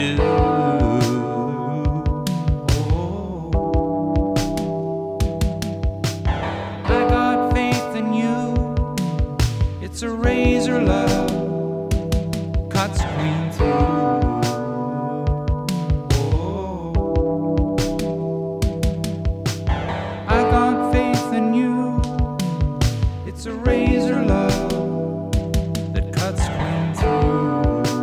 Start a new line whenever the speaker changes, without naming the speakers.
do. I got faith in you. It's a razor love, cuts clean through.